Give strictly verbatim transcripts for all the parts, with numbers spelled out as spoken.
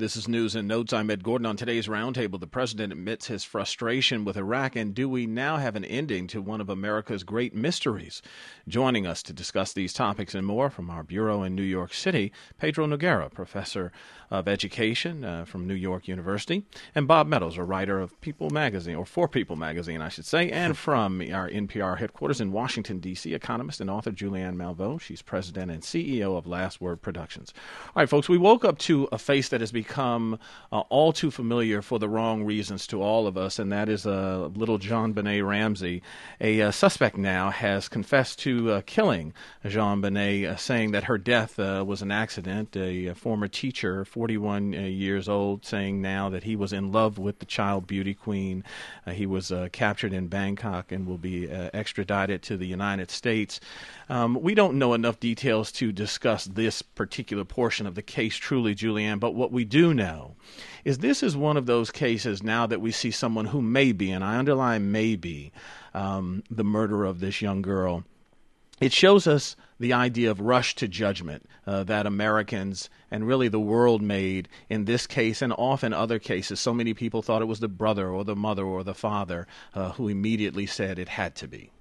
This is News and Notes. I'm Ed Gordon. On today's roundtable, the president admits his frustration with Iraq, and do we now have an ending to one of America's great mysteries? Joining us to discuss these topics and more from our bureau in New York City, Pedro Noguera, professor of education uh, from New York University, and Bob Meadows, a writer of People Magazine, or for People Magazine, I should say, and from our N P R headquarters in Washington, D C, economist and author Julianne Malveaux. She's president and C E O of Last Word Productions. All right, folks, we woke up to a face that has become become uh, all too familiar for the wrong reasons to all of us, and that is uh, little JonBenét Ramsey. A uh, suspect now has confessed to uh, killing JonBenét, uh, saying that her death uh, was an accident. A, a former teacher, forty-one uh, years old, saying now that he was in love with the child beauty queen. Uh, he was uh, captured in Bangkok and will be uh, extradited to the United States. Um, we don't know enough details to discuss this particular portion of the case truly, Julianne, but what we do know is this is one of those cases now that we see someone who may be, and I underline may be, um, the murderer of this young girl. It shows us the idea of rush to judgment uh, that Americans and really the world made in this case and often other cases. So many people thought it was the brother or the mother or the father uh, who immediately said it had to be.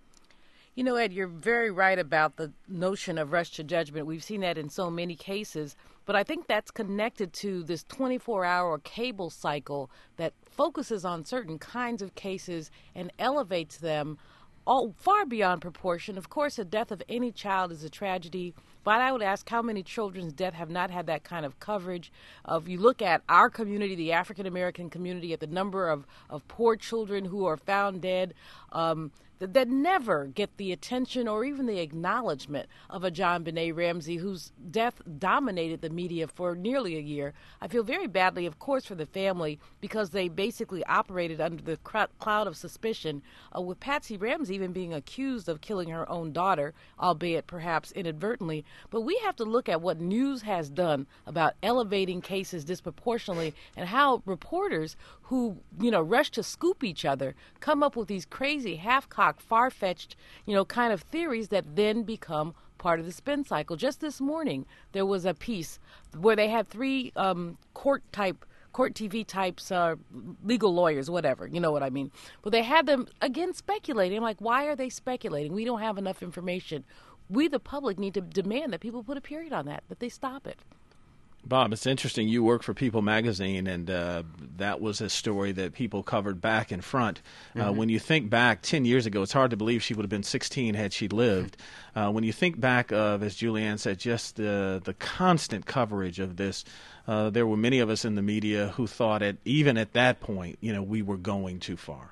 You know, Ed, you're very right about the notion of rush to judgment. We've seen that in so many cases, but I think that's connected to this twenty-four hour cable cycle that focuses on certain kinds of cases and elevates them all far beyond proportion. Of course, the death of any child is a tragedy, but I would ask how many children's death have not had that kind of coverage. Uh, if you look at our community, the African-American community, at the number of, of poor children who are found dead, um, that, that never get the attention or even the acknowledgement of a JonBenét Ramsey, whose death dominated the media for nearly a year. I feel very badly, of course, for the family because they basically operated under the cr- cloud of suspicion, uh, with Patsy Ramsey even being accused of killing her own daughter, albeit perhaps inadvertently. But we have to look at what news has done about elevating cases disproportionately and how reporters who, you know, rush to scoop each other come up with these crazy, half-cocked, far-fetched, you know, kind of theories that then become part of the spin cycle. Just this morning, there was a piece where they had three um, court-type court T V types, uh, legal lawyers, whatever, you know what I mean. But they had them, again, speculating. I'm like, why are they speculating? We don't have enough information. We, the public, need to demand that people put a period on that, that they stop it. Bob, it's interesting. You work for People Magazine, and uh, that was a story that People covered back and front. Uh, mm-hmm. When you think back ten years ago, it's hard to believe she would have been sixteen had she lived. Uh, when you think back of, as Julianne said, just the, the constant coverage of this, uh, there were many of us in the media who thought at even at that point, you know, we were going too far.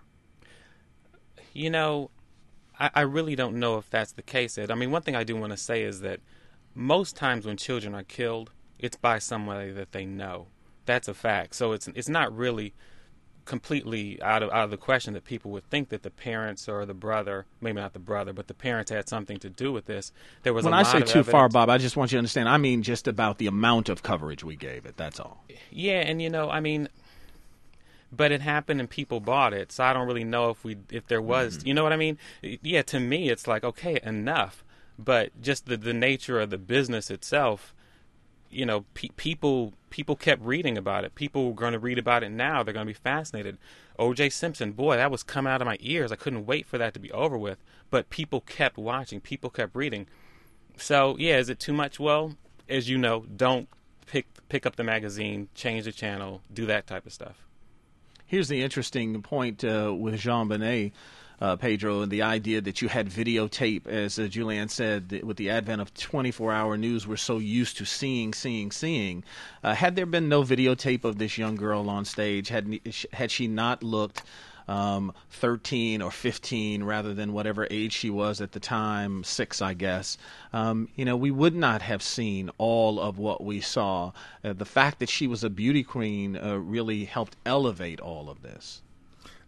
You know, I, I really don't know if that's the case, Ed. I mean, one thing I do want to say is that most times when children are killed, it's by somebody that they know. That's a fact. So it's it's not really completely out of out of the question that people would think that the parents or the brother, maybe not the brother, but the parents had something to do with this. There was when a I lot say of too evidence. far, Bob, I just want you to understand. I mean just about the amount of coverage we gave it. That's all. Yeah, and you know, I mean, but it happened and people bought it. So I don't really know if we if there was, mm-hmm. you know what I mean? Yeah, to me, it's like okay, enough. But just the the nature of the business itself. You know, pe- people people kept reading about it. People were going to read about it now. They're going to be fascinated. O J Simpson, boy, that was coming out of my ears. I couldn't wait for that to be over with. But people kept watching. People kept reading. So, yeah, is it too much? Well, as you know, don't pick pick up the magazine, change the channel, do that type of stuff. Here's the interesting point uh, with JonBenét. Uh, Pedro, and the idea that you had videotape, as uh, Julianne said, with the advent of twenty-four hour news, we're so used to seeing, seeing, seeing. Uh, had there been no videotape of this young girl on stage, had had she not looked um, thirteen or fifteen rather than whatever age she was at the time, six, I guess, um, you know, we would not have seen all of what we saw. Uh, the fact that she was a beauty queen uh, really helped elevate all of this.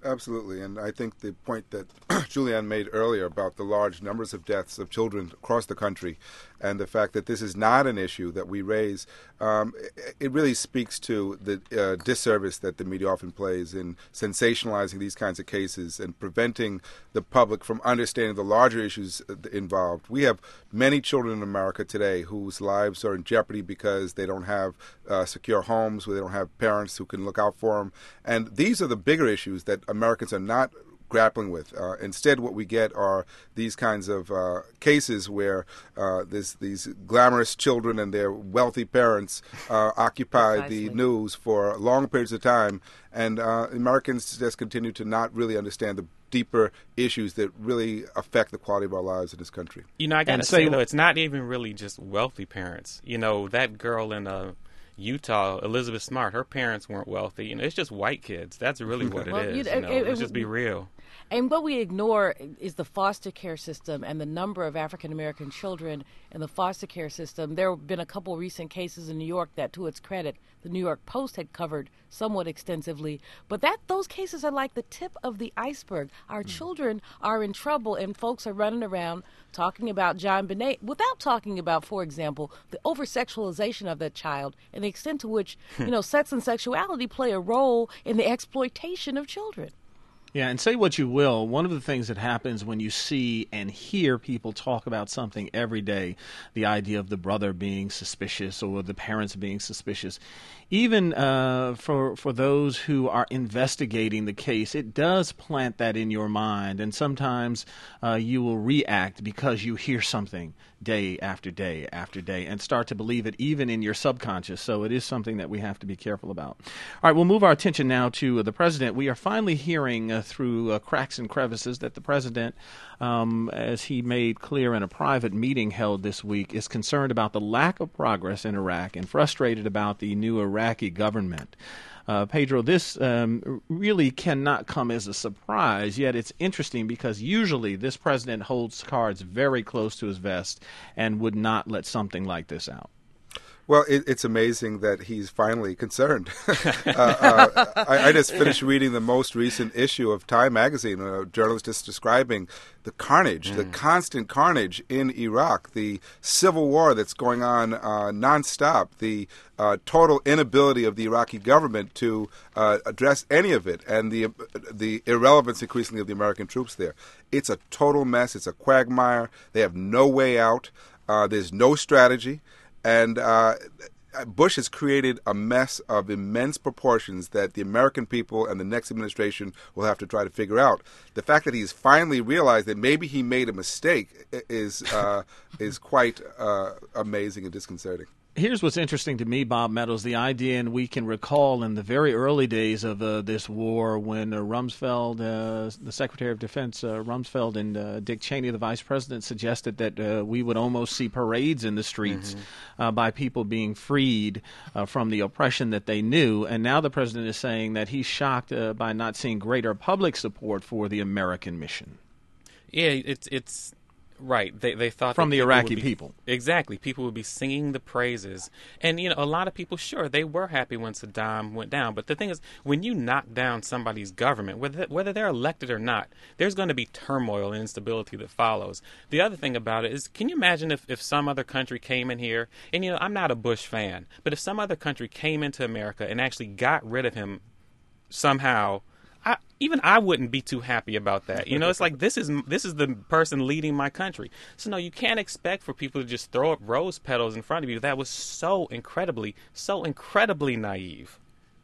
Absolutely, and I think the point that Julianne made earlier about the large numbers of deaths of children across the country and the fact that this is not an issue that we raise, um, it really speaks to the uh, disservice that the media often plays in sensationalizing these kinds of cases and preventing the public from understanding the larger issues involved. We have many children in America today whose lives are in jeopardy because they don't have uh, secure homes, where they don't have parents who can look out for them, and these are the bigger issues that Americans are not grappling with. Uh, instead, what we get are these kinds of uh, cases where uh, this, these glamorous children and their wealthy parents uh, occupy Precisely. the news for long periods of time, and uh, Americans just continue to not really understand the deeper issues that really affect the quality of our lives in this country. You know, I got to And say, say- though, it's not even really just wealthy parents. You know, that girl in uh, Utah, Elizabeth Smart, her parents weren't wealthy. You know, it's just white kids. That's really what it Well, is. you- You know, it- it- let's just be real. And what we ignore is the foster care system and the number of African American children in the foster care system. There have been a couple recent cases in New York that, to its credit, the New York Post had covered somewhat extensively. But that those cases are like the tip of the iceberg. Our mm. children are in trouble, and folks are running around talking about John Bonet without talking about, for example, the over-sexualization of that child and the extent to which, you know, sex and sexuality play a role in the exploitation of children. Yeah, and say what you will, one of the things that happens when you see and hear people talk about something every day, the idea of the brother being suspicious or the parents being suspicious, even uh, for for those who are investigating the case, it does plant that in your mind, and sometimes uh, you will react because you hear something day after day after day and start to believe it even in your subconscious. So it is something that we have to be careful about. All right, we'll move our attention now to uh, the president. We are finally hearing uh, through uh, cracks and crevices that the president, um, as he made clear in a private meeting held this week, is concerned about the lack of progress in Iraq and frustrated about the new Iraqi government. Uh, Pedro, this um, really cannot come as a surprise, yet it's interesting because usually this president holds cards very close to his vest and would not let something like this out. Well, it, it's amazing that he's finally concerned. uh, uh, I, I just finished reading the most recent issue of Time magazine, a journalist just describing the carnage, mm. the constant carnage in Iraq, the civil war that's going on uh, nonstop, the uh, total inability of the Iraqi government to uh, address any of it, and the the irrelevance increasingly of the American troops there. It's a total mess. It's a quagmire. They have no way out. Uh, there's no strategy. And uh, Bush has created a mess of immense proportions that the American people and the next administration will have to try to figure out. The fact that he's finally realized that maybe he made a mistake is uh, is quite uh, amazing and disconcerting. Here's what's interesting to me, Bob Meadows, the idea, and we can recall in the very early days of uh, this war when uh, Rumsfeld, uh, the Secretary of Defense, uh, Rumsfeld and uh, Dick Cheney, the Vice President, suggested that uh, we would almost see parades in the streets mm-hmm. uh, by people being freed uh, from the oppression that they knew. And now the President is saying that he's shocked uh, by not seeing greater public support for the American mission. Yeah, it's it's... Right. They they thought from that the people Iraqi be, people. Exactly. People would be singing the praises. And, you know, a lot of people, sure, they were happy when Saddam went down. But the thing is, when you knock down somebody's government, whether, whether they're elected or not, there's going to be turmoil and instability that follows. The other thing about it is, can you imagine if, if some other country came in here, and, you know, I'm not a Bush fan, but if some other country came into America and actually got rid of him somehow, I, even I wouldn't be too happy about that. You know, it's like this is this is the person leading my country. So, no, you can't expect for people to just throw up rose petals in front of you. That was so incredibly, so incredibly naive.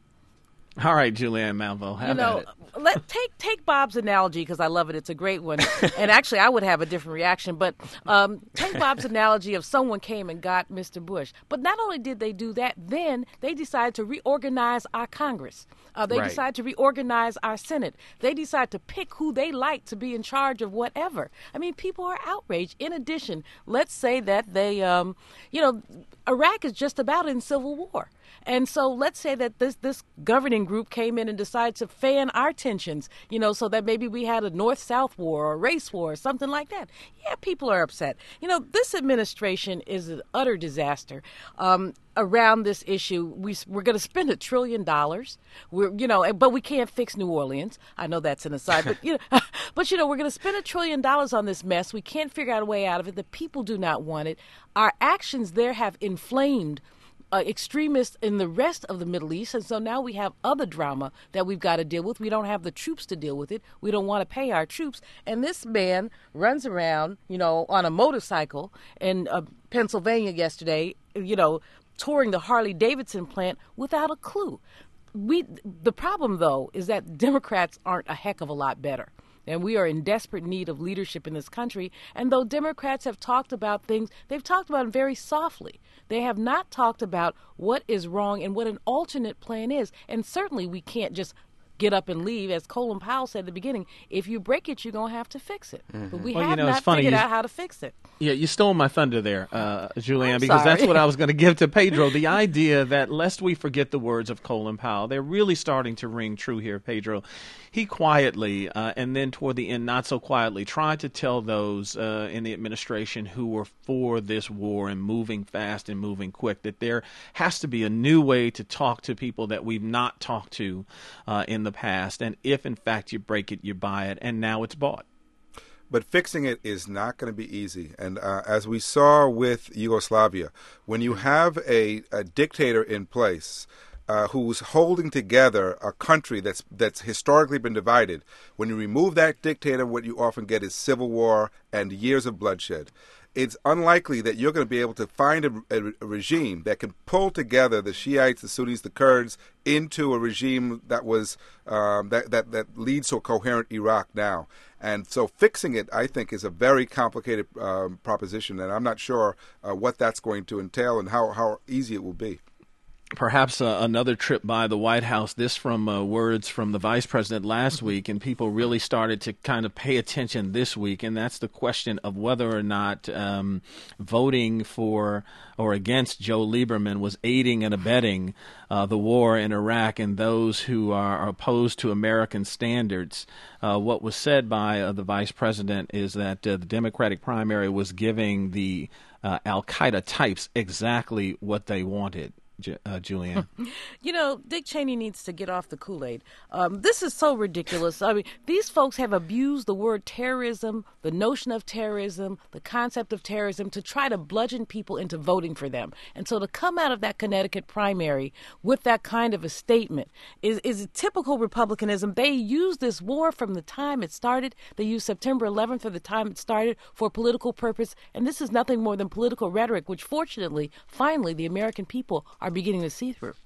All right, Julianne Malveaux, have you know, at it. let take take Bob's analogy because I love it. It's a great one, and actually, I would have a different reaction. But um, take Bob's analogy of someone came and got Mister Bush. But not only did they do that, then they decided to reorganize our Congress. Uh, they Right. decided to reorganize our Senate. They decided to pick who they like to be in charge of whatever. I mean, people are outraged. In addition, let's say that they, um, you know, Iraq is just about in civil war. And so let's say that this, this governing group came in and decided to fan our tensions, you know, so that maybe we had a North-South war or a race war or something like that. Yeah, people are upset. You know, this administration is an utter disaster. Um, around this issue, we, we're going to spend a trillion dollars. We're, you know, but we can't fix New Orleans. I know that's an aside, but you know, but you know, we're going to spend a trillion dollars on this mess. We can't figure out a way out of it. The people do not want it. Our actions there have inflamed Uh, extremists in the rest of the Middle East, and so now we have other drama that we've got to deal with. We don't have the troops to deal with it. We don't want to pay our troops. And this man runs around, you know, on a motorcycle in uh, Pennsylvania yesterday, you know, touring the Harley-Davidson plant without a clue. We, the problem, though, is that Democrats aren't a heck of a lot better. And we are in desperate need of leadership in this country. And though Democrats have talked about things, they've talked about them very softly. They have not talked about what is wrong and what an alternate plan is. And certainly we can't just get up and leave. As Colin Powell said at the beginning, if you break it, you're going to have to fix it. Mm-hmm. But we well, have you know, not funny. figured you, out how to fix it. Yeah, you stole my thunder there, uh, Julianne, I'm because sorry. that's what I was going to give to Pedro. The idea that, lest we forget the words of Colin Powell, they're really starting to ring true here, Pedro. He quietly, uh, and then toward the end, not so quietly, tried to tell those uh, in the administration who were for this war and moving fast and moving quick that there has to be a new way to talk to people that we've not talked to uh, in the past. And if, in fact, you break it, you buy it. And now it's bought. But fixing it is not going to be easy. And uh, as we saw with Yugoslavia, when you have a, a dictator in place uh, who's holding together a country that's that's historically been divided, when you remove that dictator, what you often get is civil war and years of bloodshed. It's unlikely that you're going to be able to find a, a, a regime that can pull together the Shiites, the Sunnis, the Kurds into a regime that was um, that, that that leads to a coherent Iraq now. And so fixing it, I think, is a very complicated um, proposition, and I'm not sure uh, what that's going to entail and how, how easy it will be. Perhaps uh, another trip by the White House, this from uh, words from the vice president last week, and people really started to kind of pay attention this week, and that's the question of whether or not um, voting for or against Joe Lieberman was aiding and abetting uh, the war in Iraq and those who are opposed to American standards. Uh, what was said by uh, the vice president is that uh, the Democratic primary was giving the uh, Al-Qaeda types exactly what they wanted. Uh, Julianne. You know, Dick Cheney needs to get off the Kool-Aid. Um, this is so ridiculous. I mean, these folks have abused the word terrorism, the notion of terrorism, the concept of terrorism to try to bludgeon people into voting for them. And so to come out of that Connecticut primary with that kind of a statement is, is a typical Republicanism. They used this war from the time it started. They used September eleventh for the time it started for political purpose. And this is nothing more than political rhetoric, which fortunately, finally, the American people are beginning to see through.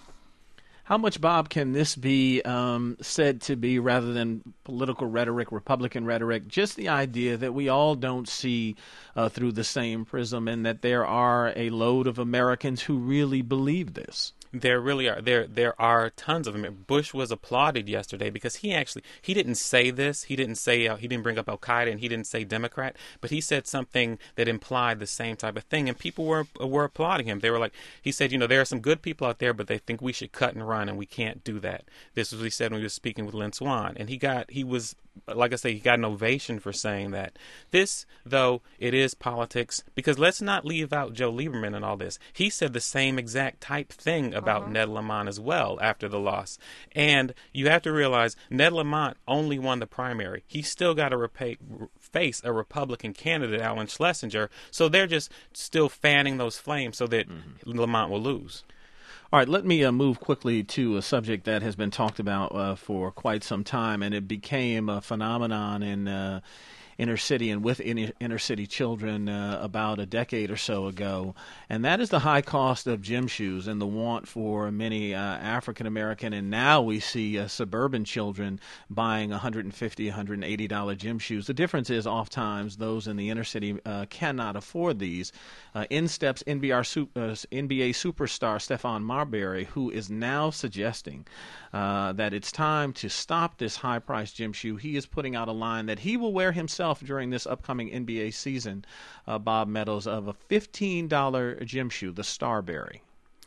How much, Bob, can this be um, said to be, rather than political rhetoric, Republican rhetoric, just the idea that we all don't see uh, through the same prism and that there are a load of Americans who really believe this? There really are. There there are tons of them. Bush was applauded yesterday because he actually, he didn't say this. He didn't say, uh, he didn't bring up Al-Qaeda and he didn't say Democrat, but he said something that implied the same type of thing. And people were were applauding him. They were like, he said, you know, there are some good people out there, but they think we should cut and run and we can't do that. This was what he said when he was speaking with Lynn Swann. And he got, he was, like I say, he got an ovation for saying that. This, though, it is politics, because let's not leave out Joe Lieberman and all this. He said the same exact type thing about uh-huh. Ned Lamont as well after the loss. And you have to realize Ned Lamont only won the primary. He still got to repay, face a Republican candidate, Alan Schlesinger, so they're just still fanning those flames so that mm-hmm. Lamont will lose. All right, let me uh, move quickly to a subject that has been talked about uh, for quite some time, and it became a phenomenon in uh, inner city and with inner, inner city children uh, about a decade or so ago, and that is the high cost of gym shoes and the want for many uh, African American, and now we see uh, suburban children buying one hundred fifty dollars, one hundred eighty dollars gym shoes. The difference is oftentimes those in the inner city uh, cannot afford these. Uh, in steps N B A, uh, N B A superstar Stephon Marbury, who is now suggesting uh, that it's time to stop this high-priced gym shoe. He is putting out a line that he will wear himself during this upcoming N B A season, uh, Bob Meadows, of a fifteen dollars gym shoe, the Starberry.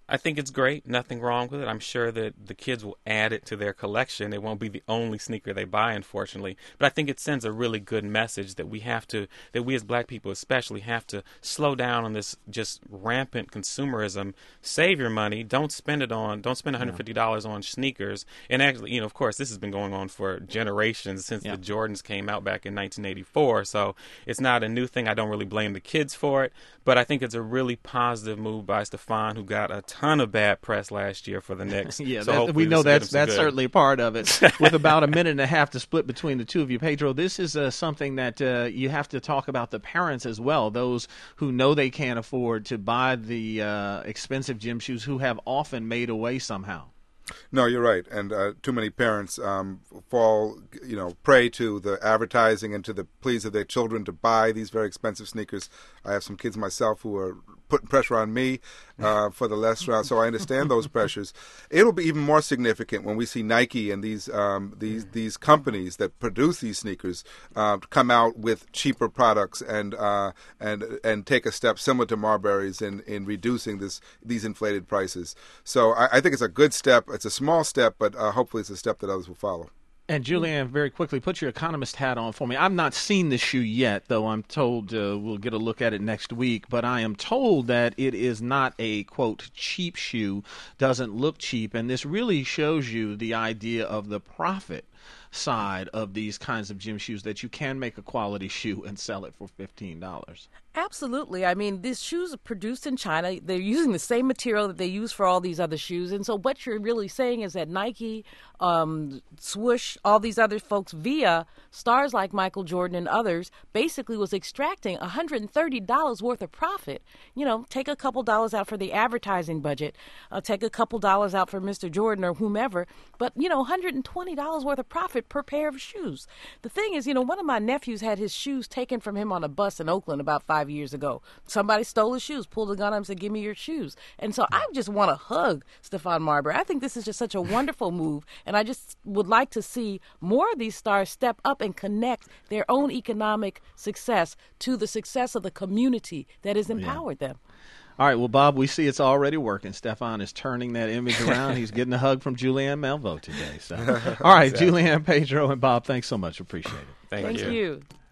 I think it's great. Nothing wrong with it. I'm sure that the kids will add it to their collection. It won't be the only sneaker they buy, unfortunately. But I think it sends a really good message that we have to, that we as black people especially have to slow down on this just rampant consumerism. Save your money. Don't spend it on, don't spend one hundred fifty dollars on sneakers. And actually, you know, of course, this has been going on for generations since yeah. the Jordans came out back in nineteen eighty-four. So it's not a new thing. I don't really blame the kids for it. But I think it's a really positive move by Stephon, who got a ton of bad press last year for the Knicks. yeah, so that, we know that's that's good. certainly part of it. With about a minute and a half to split between the two of you, Pedro, this is uh, something that uh, you have to talk about the parents as well, those who know they can't afford to buy the uh, expensive gym shoes, who have often made away somehow. No, you're right, and uh, too many parents um, fall, you know, prey to the advertising and to the pleas of their children to buy these very expensive sneakers. I have some kids myself who are putting pressure on me uh, for the less round, so I understand those pressures. It'll be even more significant when we see Nike and these um, these these companies that produce these sneakers uh, come out with cheaper products and uh, and and take a step similar to Marbury's in, in reducing this these inflated prices. So I, I think it's a good step. It's a small step, but uh, hopefully it's a step that others will follow. And Julianne, very quickly, put your economist hat on for me. I've not seen the shoe yet, though I'm told uh, we'll get a look at it next week. But I am told that it is not a, quote, cheap shoe, doesn't look cheap. And this really shows you the idea of the profit side of these kinds of gym shoes, that you can make a quality shoe and sell it for fifteen dollars. Absolutely. I mean, these shoes are produced in China. They're using the same material that they use for all these other shoes. And so what you're really saying is that Nike, um, Swoosh, all these other folks, via stars like Michael Jordan and others, basically was extracting one hundred thirty dollars worth of profit. You know, take a couple dollars out for the advertising budget, uh, take a couple dollars out for Mister Jordan or whomever, but, you know, one hundred twenty dollars worth of profit per pair of shoes. The thing is, you know, one of my nephews had his shoes taken from him on a bus in Oakland about five years ago. Somebody stole his shoes, pulled a gun on him and said, give me your shoes. And so I just want to hug Stephon Marbury. I think this is just such a wonderful move, and I just would like to see more of these stars step up and connect their own economic success to the success of the community that has empowered yeah. them. All right, well, Bob, we see it's already working. Stephon is turning that image around. He's getting a hug from Julianne Melvo today. So, all right, exactly. Julianne, Pedro, and Bob, thanks so much. Appreciate it. Thank, Thank you. you.